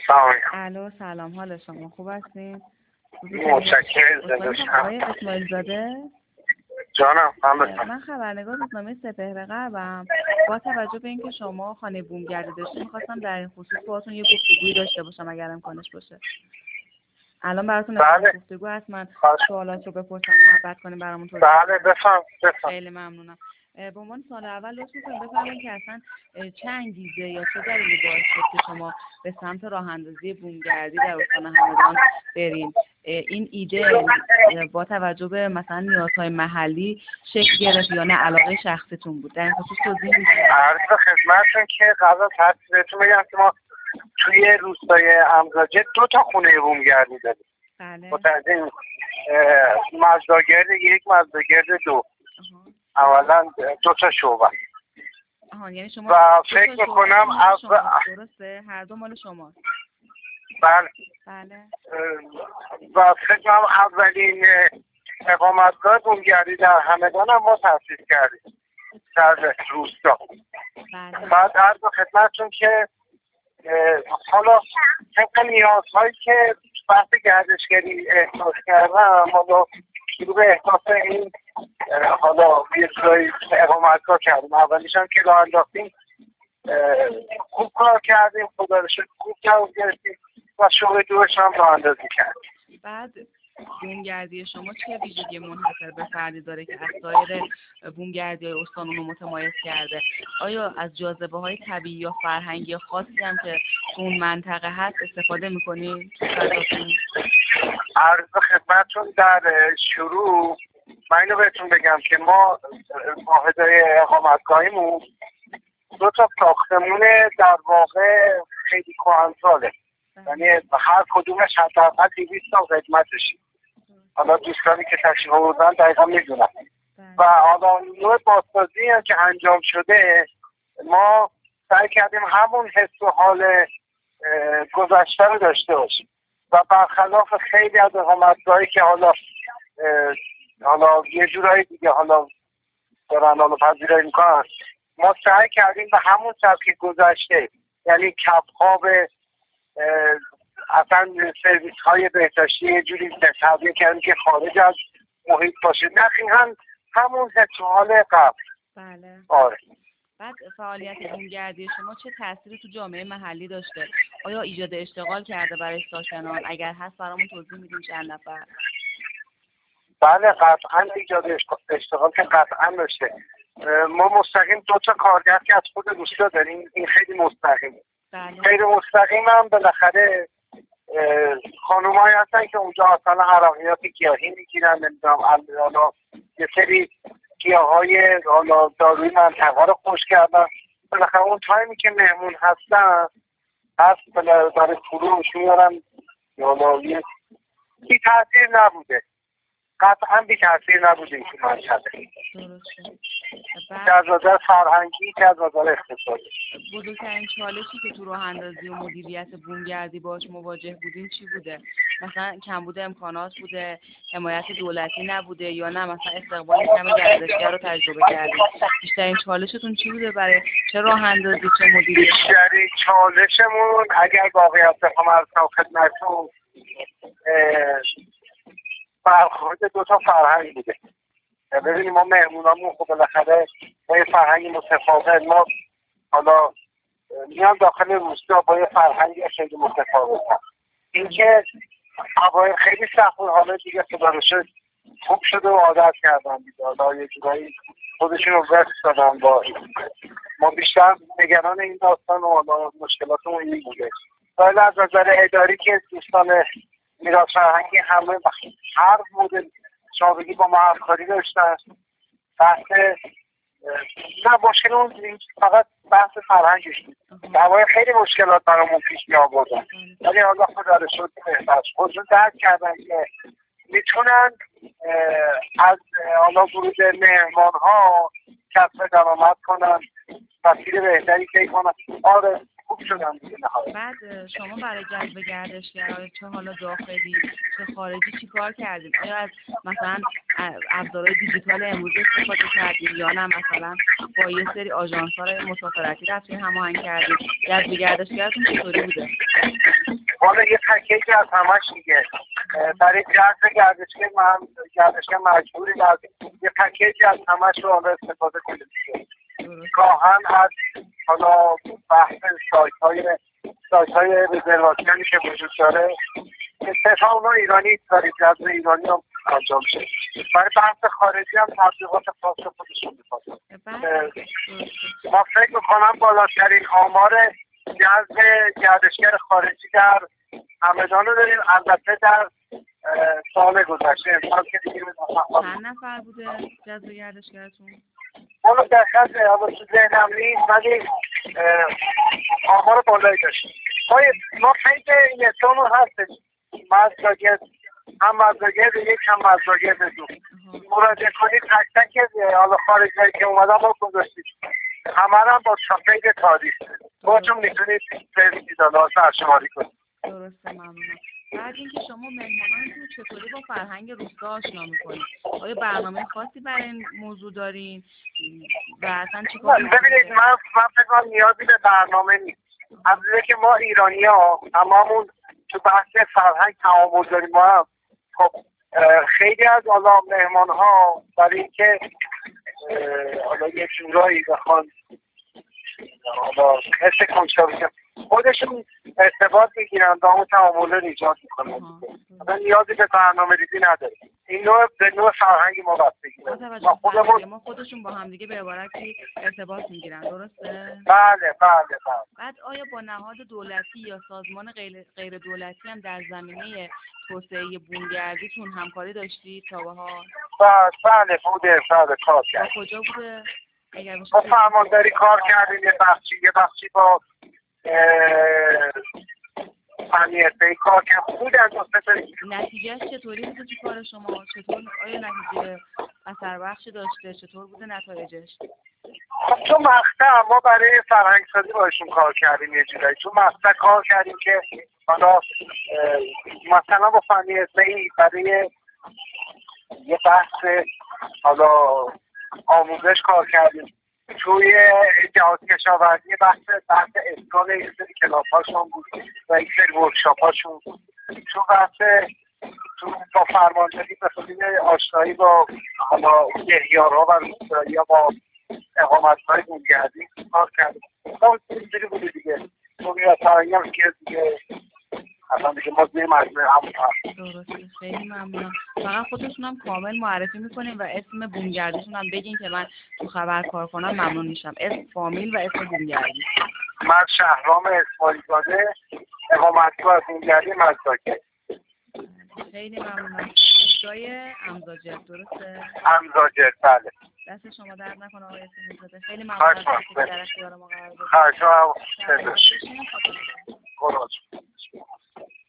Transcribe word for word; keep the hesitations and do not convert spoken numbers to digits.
سلام. الو سلام، حال شما خوب هستین؟ متشکرم. زنده آقای اسماعیل زاده؟ جانم من بسم من خبرنگار روزنامه سپهر غربم. با توجه به اینکه شما خانه بومگردی داشتین می‌خواستم در این خصوص باهاتون یه گفتگویی داشته باشم اگر امکانش باشه. الان براتون بله. گفتگو هست، من سوالات رو بپرسم محبت کنیم برامون توضیح بله بفهم بفهم. خیلی ممنونم. به عنوان سال اول لطف می‌کنید بفرمایید که اصلا چه انگیزه یا چه دلیلی باعث شد که شما به سمت راه اندازی بومگردی در استان همدان برین؟ این ایده با توجه به مثلا نیازهای محلی شکل گرفت یا نه علاقه شخصیتون بود؟ در این خصوص توضیح بدید. عرض خدمتتون که قبل از هر چیز بهتون بگم که ما توی روستای امزاجه دو تا خونه بومگردی داریم. بله. متوجه مزداگرد یک، مزداگرد دو. اولا دو تا شعبه. آها، یعنی شما و فکر میکنم اول درسته هر دو مال شماست. بله بله. و فکر میکنم اولین اقامتگاه بومگردی در همدان هم ما تأسیس کردیم در روستا. بله. بعد عرض خدمتتون که حالا طبق نیازهایی که بحث گردشگری احساس کردم، حالا شروع به احساس این حالا یه جایی اقامتگاه کردیم. اولیش هم که راه انداختیم خوب کار کردیم، خدا رو شکر خوب جواب گرفتیم و شغل دوش هم راه اندازی کردیم. بعد بومگردی شما چه ویژگی منحصر به فردی داره که از سایر بومگردی های استان رو متمایز کرده؟ آیا از جاذبه های طبیعی یا فرهنگی خاصی هم که تو اون منطقه هست استفاده میکنید تو فضاتون؟ عرض خدمتتون در شروع من اینو بهتون بگم که ما واحدهای اقامتگاهیمون دو تا ساختمون در واقع خیلی کهنساله، یعنی هر کدومش حداقل دویست سال قدمت داشتیم. حالا دوستانی که تشریف آوردن دقیقا میدونن. و حالا نوع بازسازی هم که انجام شده ما سعی کردیم همون حس و حال گذشته رو داشته باشیم و برخلاف خیلی از اقامتگاهی که حالا حالا یه جورایی دیگه حالا دارن حالا پذیرایی میکنن، ما سعی کردیم به همون سبک گذشته، یعنی کپ‌ها به اصلا سرویس های بهداشتی یه جوری تصویر کردیم که خارج از محیط باشه، نه هم همون حس و حال قبل. بله. آره. بعد فعالیت بومگردی شما چه تأثیری تو جامعه محلی داشته؟ آیا ایجاد اشتغال کرده برای ساکنان؟ اگر هست برامون توضیح میدین چند نفر؟ بله قطعا ایجاد اشتغال که قطعا داشته. ما مستقیم دو تا کارگر که از خود روستا داریم، این خیلی مستقیم. بله. خیلی مستقیم هم بالاخره خانومایی هستن که اونجا اصلا عراقیات گیاهی میگیرن، نمیدونم حالا یه سری گیاهای حالا داروی منطقه رو خوش کردن. بالاخره اون تایمی که مهمون هستن هست برای فروش میارن، حالا یه بی تاثیر نبوده، قطعا بی تاثیر نبوده این که منطقه. درسته. که از نظر فرهنگی که از نظر اقتصادی. بزرگترین چالشی که تو راه اندازی و مدیریت بومگردی باش مواجه بودین چی بوده؟ مثلا کمبود امکانات بوده، حمایت دولتی نبوده، یا نه مثلا استقبال کم گردشگر رو تجربه کردید؟ بیشترین چالشتون چی بوده برای چه راه اندازی چه مدیریت؟ بیشترین چالشمون اگر واقعیت بخوام عرض کنم خدمتتون برخورد دو تا فرهنگ بوده. ببینیم ما مهمونامون خب بالاخره با یه فرهنگ متفاوت، ما حالا میان داخل روستا با یه فرهنگ خیلی متفاوت هست. این که اوایل خیلی سخت بود، حالا دیگه خداروشکر خوب شده و عادت کردن دیگه، حالا یه جورایی خودشون رو وقت دادن. با ما بیشتر نگران این داستان و حالا مشکلاتمون این بوده. ولی از نظر اداری که دوستان میراث فرهنگی همه هر مدل شابگی با ما همکاری داشتن. بحث نه مشکل اون فقط بحث فرهنگش بود. در خیلی مشکلات برامون پیش می آوردن، ولی حالا خدا رو شکر بهتر خودشون درک کردن که میتونن از حالا ورود مهمان ها کسب درآمد کنن، مسیر بهتری طی کنن. آره خوب شدم دیگه نهایت. بعد شما برای جذب گردشگران چه حالا داخلی چه خارجی چی کار کردید؟ آیا از مثلا ابزارهای دیجیتال امروز استفاده کردید یا نه مثلا با یه سری آژانس‌های مسافرتی رفتین هماهنگ کردید؟ جذب گردشگرتون چطوری بوده؟ والا یه پکیج از همش دیگه برای جذب گردشگر من گردشگر مجبوری از یه پکیج از همش رو حالا استفاده کنید دیگه. گاهن از حالا بحث سایت های سایت های رزرواسیونی که وجود داره اتفاق اونا ایرانی دارید جذب ایرانی هم انجام شد. برای بحث خارجی هم تبلیغات خاص خودشون می‌کنن. ما فکر می‌کنم بالاترین آمار جذب گردشگر خارجی در همدان رو داریم. البته در سال گذشته امسال که دیگه چند نفر بوده جذب گردشگرتون؟ حالا در خصه حالا تو ذهنم نیست ولی آمار بالایی داشتیم. ما خیلی یکتون هستش مزداگرد هم مزداگرد یک هم مزداگرد دو مراجعه کنید تک تک حالا خارجی که اومدن ما گذاشتید همه هم با شاپید تاریخ باهاتون میتونید سرویسی دالا سرشماری کنید. درسته ممنونم. بعد اینکه شما مهمانانتون چطوری با فرهنگ روستا آشنا میکنید؟ آیا برنامه خاصی برای این موضوع دارین و اصلا چیکار میکنید؟ ببینید من من فکر کنم نیازی به برنامه نیست. از اینکه که ما ایرانی‌ها هممون تو بحث فرهنگ تعامل داریم ما هم خب خیلی از حالا مهمان‌ها برای اینکه حالا یه جورایی بخوان حالا حس کنجکاوی خودشون ارتباط میگیرن با اون تعامل رو ایجاد میکنن. مثلا نیازی به برنامه ریزی نداره. این نوع به نوع فرهنگ ما بستگی داره. ما خودمون ما خودشون با همدیگه به عبارتی ارتباط میگیرن. درسته؟ بله بله بله. بعد آیا با نهاد دولتی یا سازمان غیر غیر دولتی هم در زمینه توسعه بومگردیتون همکاری داشتید تا به حال؟ بله بوده بله کار کرد. با کجا بوده؟ اگر با فرمانداری کار کردیم یه بخشی یه بخشی با فنیسته کار کرد بود از نتیجهش چطوری بوده تو کار شما؟ چطور آیا نتیجه اثر بخشی داشته؟ چطور بوده نتایجش؟ خب تو مقطع ما برای فرهنگ سازی باشون کار کردیم یه جورایی تو مقطع کار کردیم که حالا مثلا با فنیسته ای برای یه بحث حالا آموزش کار کردیم توی جهاز کشاورزی بحث بحث اسکان یه سری کلاس هاشون بود و یک سری ورکشاپ هاشون بود تو بحث تو با فرمانداری مثلا آشنایی با حالا گهیارها و روستایی ها با اقامت‌های بومگردی کار کردیم تا اینجوری بوده دیگه تو میاد فرهنگی هم که دیگه اصلا دیگه ما زیر مجموعه همون هست. درسته خیلی ممنونم. فقط خودتون هم کامل معرفی میکنیم و اسم بومگردیشون هم بگین که من تو خبر کار کنم ممنون میشم. اسم فامیل و اسم بومگردی. من شهرام اسماعیل زاده اقامتگاه بومگردی مزداگرد. خیلی ممنونم. جای امزاجر درسته؟ امزاجر بله. دست شما درد نکنه آقای اسماعیل زاده. خیلی ممنونم که در اختیار ما قرار دادید. خواهش می‌کنم.